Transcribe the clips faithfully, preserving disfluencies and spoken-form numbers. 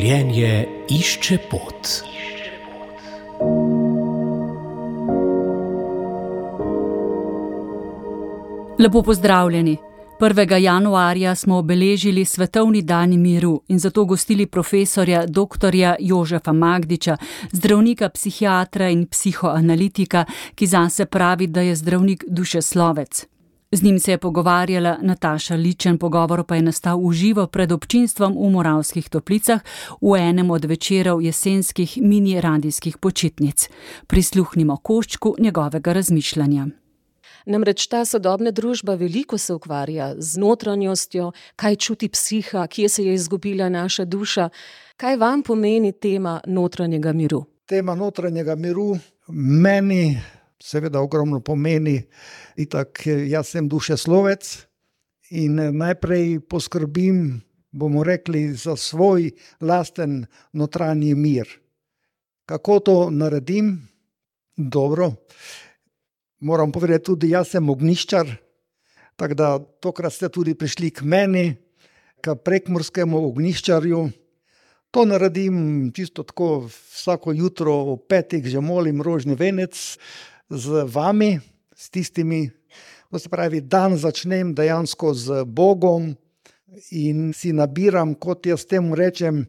Življenje išče pot. Lepo pozdravljeni. prvega januarja smo obeležili Svetovni dan miru in zato gostili profesorja doktorja Jožefa Magdiča, zdravnika, psihiatra in psihoanalitika, ki zase pravi, da je zdravnik dušeslovec. Z njim se je pogovarjala Nataša Ličen, pogovor pa je nastal v živo pred občinstvom v Moravskih Toplicah v enem od večerov jesenskih mini radijskih počitnic. Prisluhnimo koščku njegovega razmišljanja. Namreč ta sodobna družba veliko se ukvarja z notranjostjo, kaj čuti psiha, kje se je izgubila naša duša. Kaj vam pomeni tema notranjega miru? Tema notranjega miru meni seveda ogromno pomeni. Itak, jaz sem dušeslovec in najprej poskrbim, bomo rekli, za svoj lasten notranji mir. Kako to naredim? Dobro. Moram povedati tudi, jaz sem ognjiščar, tako da tokrat ste tudi prišli k meni, k prekmurskemu ognjiščarju. To naredim čisto tako, vsako jutro ob petih že molim rožni venec z vami, s tistimi, to se pravi, dan začnem dejansko z Bogom in si nabiram, kot jaz temu rečem,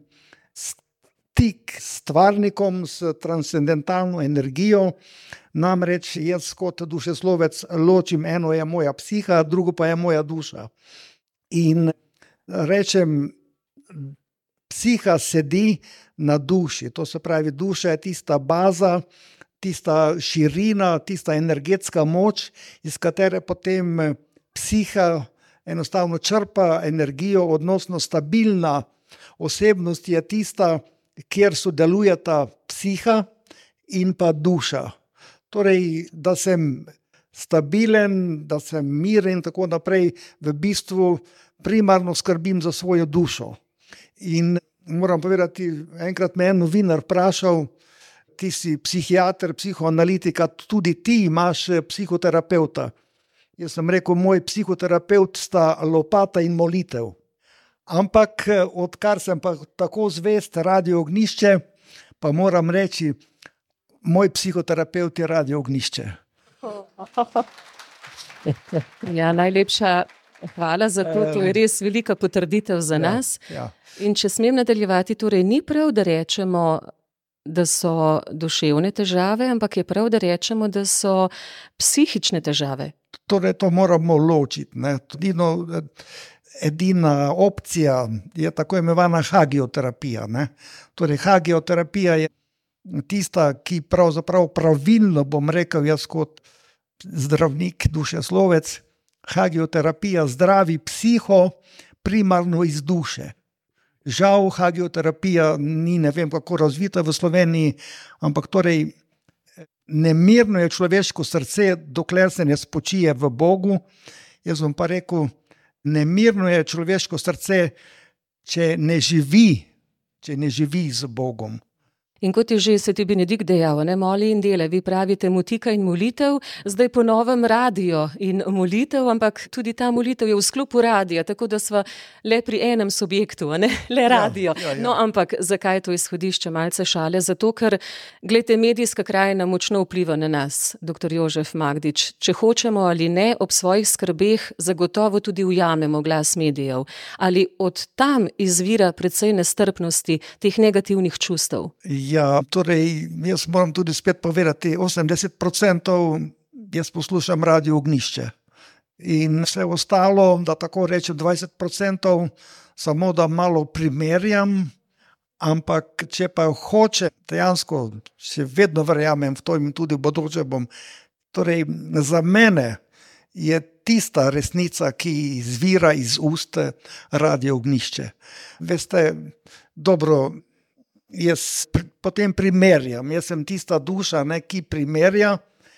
stik s stvarnikom, s transcendentalno energijo. Namreč jaz kot dušeslovec ločim, eno je moja psiha, drugo pa je moja duša. In rečem, psiha sedi na duši, to se pravi, duša je tista baza, tista širina, tista energetska moč, iz katere potem psiha enostavno črpa energijo, odnosno stabilna osebnost je tista, kjer sodelujeta psiha in pa duša. Torej, da sem stabilen, da sem miren in tako naprej, v bistvu primarno skrbim za svojo dušo. In moram povedati, enkrat me je novinar vprašal, ti si psihiater, psihoanalitika, tudi ti imaš psihoterapeuta. Jaz sem rekel, moj psihoterapeut sta lopata in molitev. Ampak odkar sem pa tako zvest Radio Ognjišče, pa moram reči, moj psihoterapeut je Radio Ognjišče. Ja, najlepša hvala za to, to je res velika potrditev za nas. Ja, ja. In če smem nadaljevati, torej ni prav, da rečemo, da so duševne težave, ampak je prav, da rečemo, da so psihične težave. Torej, to moramo ločiti, ne. Edino, edina opcija je tako imenovana hagioterapija, ne. Torej, hagioterapija je tista, ki pravzaprav pravilno, bom rekel jaz kot zdravnik, dušeslovec, hagioterapija zdravi psiho primarno iz duše. Žal, hagioterapija ni, ne vem kako razvita v Sloveniji, ampak torej nemirno je človeško srce, dokler se ne spočije v Bogu. Jaz bom pa rekel, nemirno je človeško srce, če ne živi, če ne živi z Bogom. In kot je že sveti Benedikt dejal, ne, moli in dele, vi pravite motika in molitev, zdaj po novem radio in molitev, ampak tudi ta molitev je v sklopu radija, tako da sva le pri enem subjektu, ne, le radio. Ja, ja, ja. No, ampak zakaj to izhodišče, malce šale? Zato, ker, glejte, medijska krajina močno vpliva na nas, doktor Jožef Magdič. Če hočemo ali ne, ob svojih skrbeh zagotovo tudi ujamemo glas medijev. Ali od tam izvira precej nestrpnosti, teh negativnih čustev? Ja, torej, jaz moram tudi spet povedati, osemdeset procentov jaz poslušam Radio Ognjišče. In vse ostalo, da tako rečem, dvajset procentov, samo da malo primerjam, ampak če pa hoče, dejansko še vedno verjamem v to in tudi v bodoče bom. Torej, za mene je tista resnica, ki izvira iz ust Radio Ognjišče. Veste, dobro, jaz potem primerjam, jaz sem tista duša, ne, ki primerja,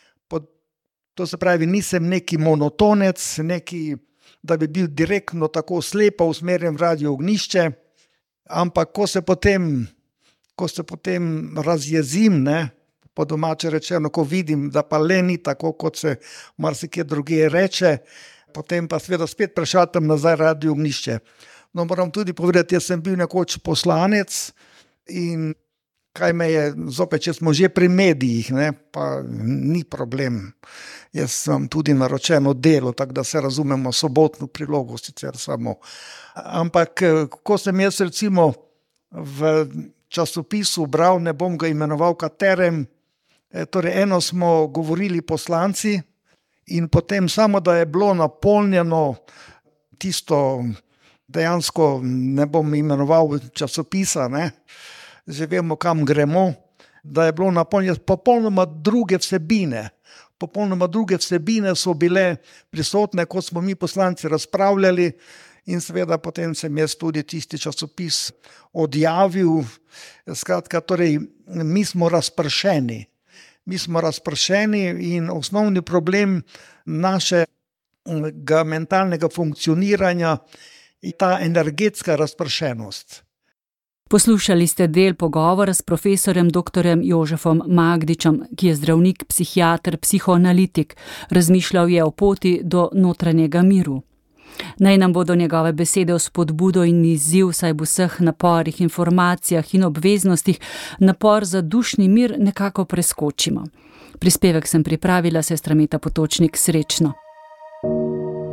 to se pravi, nisem neki monotonec, neki, da bi bil direktno tako slepo usmerjen v Radio Ognjišče, ampak ko se potem, ko se potem razjezim, ne, po domače rečeno, ko vidim, da pa le ni tako, kot se marsikje drugje reče, potem pa seveda spet prešatam nazaj Radio Ognjišče. No, moram tudi povedati, jaz sem bil nekoč poslanec, In kaj me je, zopet, če smo že pri medijih, ne, pa ni problem. Jaz sem tudi naročeno delo, tako da se razumemo, sobotno prilogo sicer samo. Ampak, ko sem jaz recimo v časopisu bral, ne bom ga imenoval katerem, torej eno smo govorili poslanci in potem samo, da je bilo napolnjeno tisto, dejansko ne bom imenoval časopisa, ne, že vemo, kam gremo, da je bilo napolnjeno popolnoma druge vsebine. Popolnoma druge vsebine so bile prisotne, ko smo mi poslanci razpravljali in seveda potem sem jaz tudi tisti časopis odjavil. Skratka, torej, mi smo razpršeni. Mi smo razpršeni in osnovni problem našega mentalnega funkcioniranja je ta energetska razpršenost. Poslušali ste del pogovora s profesorjem doktorjem Jožefom Magdičem, ki je zdravnik, psihiater, psihoanalitik. Razmišljal je o poti do notranjega miru. Naj nam bodo njegove besede vzpodbudo in izziv, saj v vseh naporih, informacijah in obveznostih napor za dušni mir nekako preskočimo. Prispevek sem pripravila, sestra Meta Potočnik, srečno.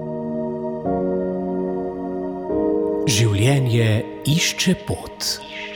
Življenje išče pot.